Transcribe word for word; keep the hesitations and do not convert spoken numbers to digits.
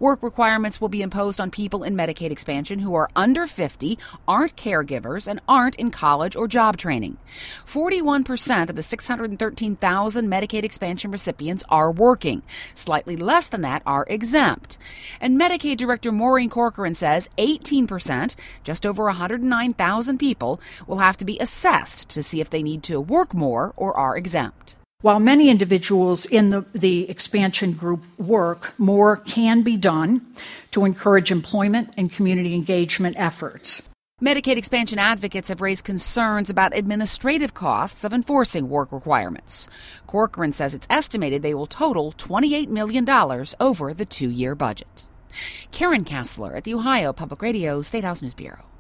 Work requirements will be imposed on people in Medicaid expansion who are under fifty, aren't caregivers, and aren't in college or job training. forty-one percent of the six hundred thirteen thousand Medicaid expansion recipients are working. Slightly less than that are exempt. And Medicaid Director Maureen Corcoran says eighteen percent, just over one hundred nine thousand people, will have to be assessed to see if they need to work more or are exempt. While many individuals in the, the expansion group work, more can be done to encourage employment and community engagement efforts. Medicaid expansion advocates have raised concerns about administrative costs of enforcing work requirements. Corcoran says it's estimated they will total twenty-eight million dollars over the two-year budget. Karen Kassler at the Ohio Public Radio State House News Bureau.